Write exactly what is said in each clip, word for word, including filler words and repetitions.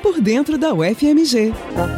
por dentro da U F M G.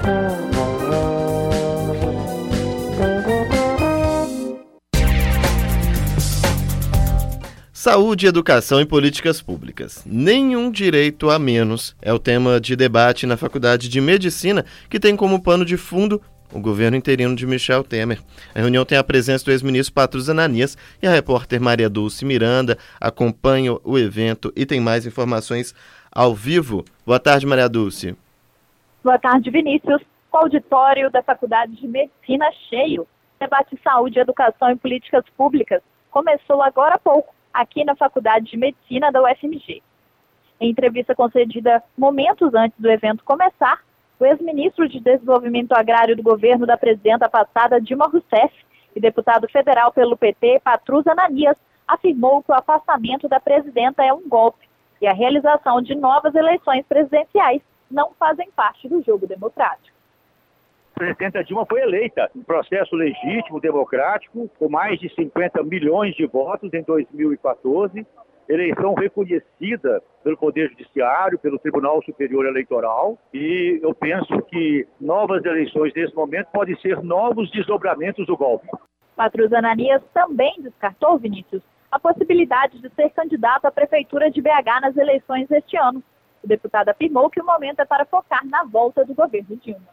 Saúde, educação e políticas públicas. Nenhum direito a menos é o tema de debate na Faculdade de Medicina, que tem como pano de fundo o governo interino de Michel Temer. A reunião tem a presença do ex-ministro Patrus Ananias e a repórter Maria Dulce Miranda acompanha o evento e tem mais informações ao vivo. Boa tarde, Maria Dulce. Boa tarde, Vinícius. O auditório da Faculdade de Medicina cheio. Debate Saúde, Educação e Políticas Públicas começou agora há pouco, aqui na Faculdade de Medicina da U F M G. Em entrevista concedida momentos antes do evento começar, o ex-ministro de Desenvolvimento Agrário do governo da presidenta passada, Dilma Rousseff, e deputado federal pelo P T, Patrus Ananias, afirmou que o afastamento da presidenta é um golpe e a realização de novas eleições presidenciais não fazem parte do jogo democrático. A presidenta Dilma foi eleita em processo legítimo, democrático, com mais de cinquenta milhões de votos em dois mil e quatorze, eleição reconhecida pelo Poder Judiciário, pelo Tribunal Superior Eleitoral, e eu penso que novas eleições nesse momento podem ser novos desdobramentos do golpe. Patrus Ananias também descartou, Vinícius, a possibilidade de ser candidato à Prefeitura de B H nas eleições deste ano. O deputado afirmou que o momento é para focar na volta do governo Dilma.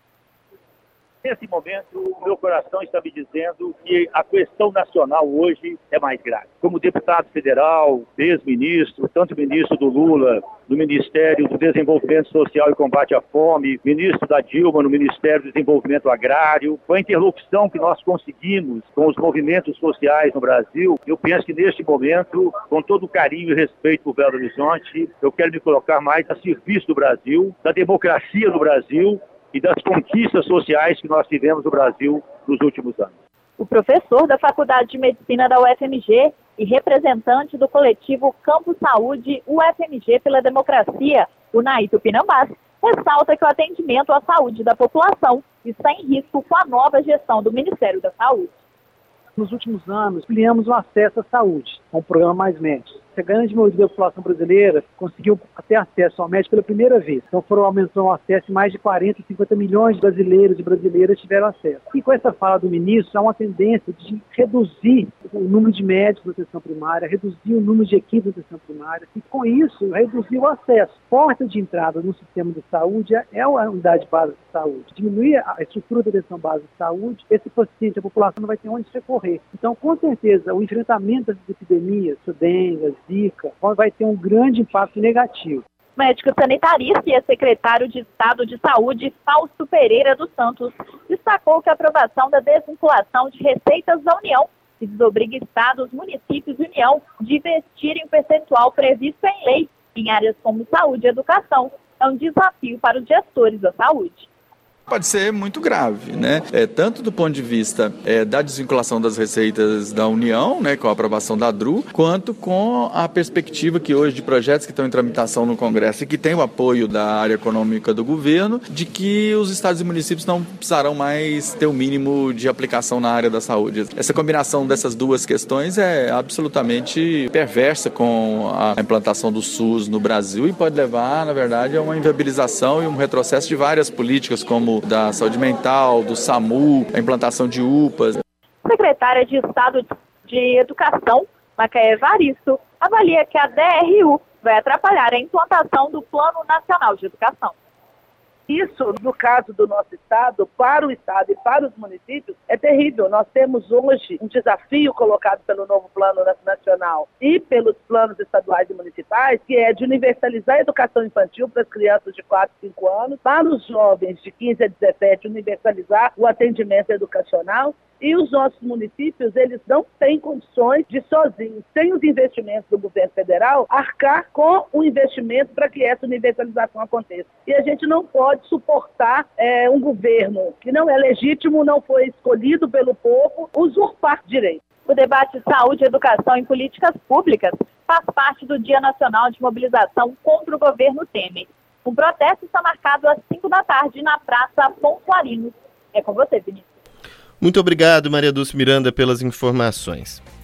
Nesse momento, o meu coração está me dizendo que a questão nacional hoje é mais grave. Como deputado federal, ex-ministro, tanto ministro do Lula, do Ministério do Desenvolvimento Social e Combate à Fome, ministro da Dilma no Ministério do Desenvolvimento Agrário, com a interlocução que nós conseguimos com os movimentos sociais no Brasil, eu penso que neste momento, com todo o carinho e respeito por Belo Horizonte, eu quero me colocar mais a serviço do Brasil, da democracia do Brasil, e das conquistas sociais que nós tivemos no Brasil nos últimos anos. O professor da Faculdade de Medicina da U F M G e representante do coletivo Campo Saúde U F M G pela Democracia, o Unai Tupinambás, ressalta que o atendimento à saúde da população está em risco com a nova gestão do Ministério da Saúde. Nos últimos anos, ampliamos o acesso à saúde, com o programa Mais Médicos. A grande maioria da população brasileira conseguiu ter acesso ao médico pela primeira vez. Então foram aumentando o acesso e mais de quarenta, cinquenta milhões de brasileiros e brasileiras tiveram acesso. E com essa fala do ministro, há uma tendência de reduzir o número de médicos na atenção primária, reduzir o número de equipes na atenção primária e com isso reduzir o acesso. Porta de entrada no sistema de saúde é a unidade básica de saúde. Diminuir a estrutura da atenção básica de saúde, esse paciente, a população não vai ter onde recorrer. Então, com certeza, o enfrentamento dessas epidemias, dengue, Zika, vai ter um grande impacto negativo. Médico sanitarista e secretário de Estado de Saúde, Fausto Pereira dos Santos, destacou que a aprovação da desvinculação de receitas da União que desobriga estados, municípios e União de investirem o percentual previsto em lei em áreas como saúde e educação é um desafio para os gestores da saúde. Pode ser muito grave, né? É, tanto do ponto de vista é, da desvinculação das receitas da União, né, com a aprovação da D R U, quanto com a perspectiva que hoje de projetos que estão em tramitação no Congresso e que tem o apoio da área econômica do governo, de que os estados e municípios não precisarão mais ter o mínimo de aplicação na área da saúde. Essa combinação dessas duas questões é absolutamente perversa com a implantação do SUS no Brasil e pode levar, na verdade, a uma inviabilização e um retrocesso de várias políticas, como da saúde mental, do SAMU, a implantação de U P As. Secretária de Estado de Educação, Macaé Evaristo, avalia que a D R U vai atrapalhar a implantação do Plano Nacional de Educação. Isso, no caso do nosso estado, para o estado e para os municípios, é terrível. Nós temos hoje um desafio colocado pelo novo Plano Nacional e pelos planos estaduais e municipais, que é de universalizar a educação infantil para as crianças de quatro, cinco anos, para os jovens de quinze a dezessete, universalizar o atendimento educacional. E os nossos municípios, eles não têm condições de sozinhos, sem os investimentos do governo federal, arcar com o investimento para que essa universalização aconteça. E a gente não pode suportar é, um governo que não é legítimo, não foi escolhido pelo povo, usurpar direitos. O debate Saúde, Educação e Políticas Públicas faz parte do Dia Nacional de Mobilização contra o governo Temer. O protesto está marcado às cinco da tarde na Praça Pontuarinos. É com você, Vinícius. Muito obrigado, Maria Dulce Miranda, pelas informações.